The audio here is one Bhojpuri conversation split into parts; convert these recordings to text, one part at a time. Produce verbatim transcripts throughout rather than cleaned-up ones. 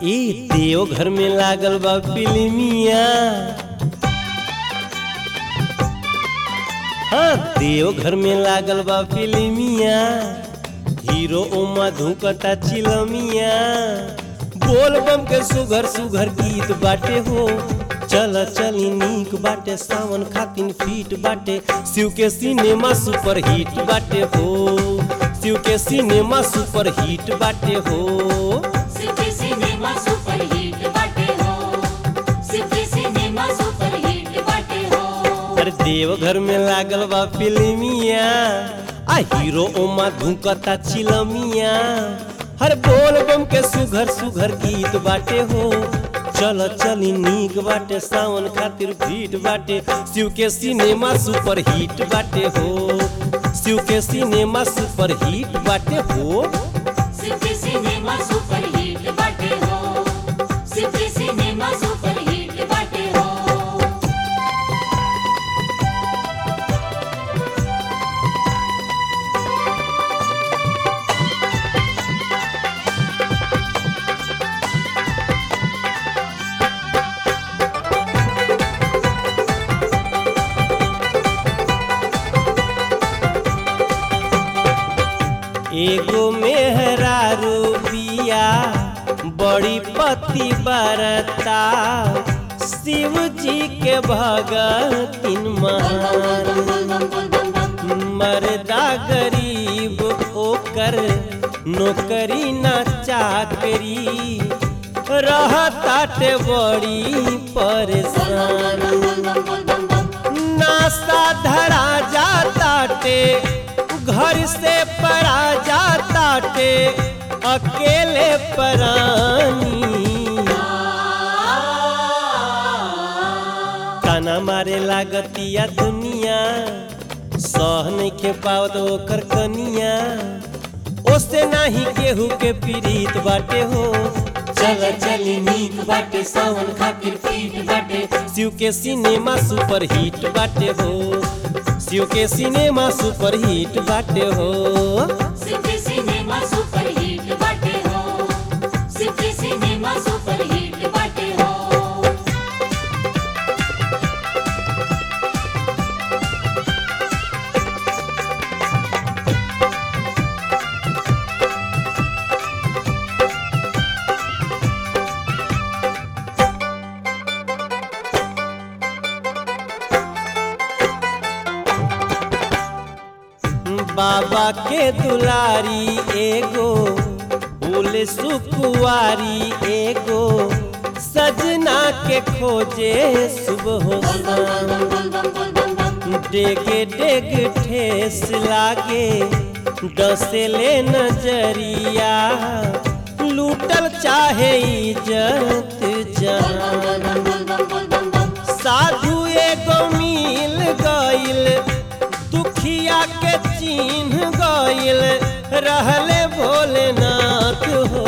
ए देव घर में लागल बा फिल्मिया। हाँ देव घर में लागल बा फिल्मिया। हीरो ओमा धुकता चिलमिया। बोल बम के सुघर सुघर गीत बाटे हो। चल चली नीक बाटे सावन खातिन फीट बाटे। शिव के सिनेमा सुपर हिट बाटे हो। शिव के सिनेमा सुपर हिट बाटे हो। शिव के सिनेमा सुपर हिट बाटे हो। शिव के सिनेमा सुपर हिट बाटे हो। अरे देव घर में लागल बा फिल्मिया। आ हीरो ओमा धुकता चिलमिया। हर बोल बम के सुघर सुघर गीत बाटे हो। चल चली नीक बाटे सावन खातिर भीट बाटे। शिव के सिनेमा सुपर हिट बाटे हो। शिव के सिनेमा सुपर हिट बाटे हो। शिव के सिनेमा सुपर हिट बाटे हो। शिव के सिनेमा सुपर हिट बाटे हो। एगो मेहरारू बिया बड़ी पति बरता। शिव जी के भगतिन महान। मर्दा गरीब ओकर नौकरी न चाकरी। रहताटे बड़ी परेशान। नासा धरा जाताटे घर से परा जाताटे अकेले परानी। ताना मारे लागतिया दुनिया। सह नइखे पावत ओकर कनिया। ओसे नाही केहू के पीड़ित बाटे हो। चल चली नीक बाटे सावन खातिर फीट बाटे। शिव के सिनेमा सुपर हिट बाटे हो। शिव के सिनेमा सुपर हिट बाटे हो। शिव के सिनेमा सुपर हिट बाटे हो। शिव के सिनेमा सुपर हिट बाटे हो। बाबा के दुलारी एगो बोले सुकुआरी एगो। सजना के खोजे सुबह हो शाम। डेगे डेग ठेस लागे डसेले नजरिया। लूटल चाहे इज्जत जान। साधु एगो मिल गइल दुखिया के चिन्ह गइल। रहले भोलेनाथ हो।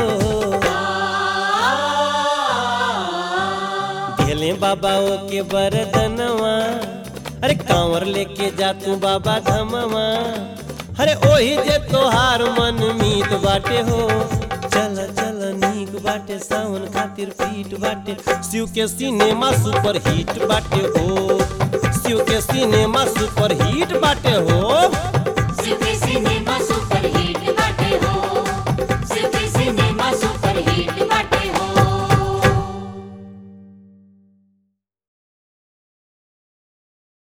गेले बाबा ओ के बरदनवा। अरे कांवर लेके जा तू बाबा धमवा। अरे ओही जे तोहार मन मीत बाटे हो। चल चल नीक बाटे सावन खातिर फीट बाटे। शिव के सिनेमा सुपर हिट बाटे हो। शिव के सिनेमा सुपर हिट बाटे हो। शिव के सिनेमा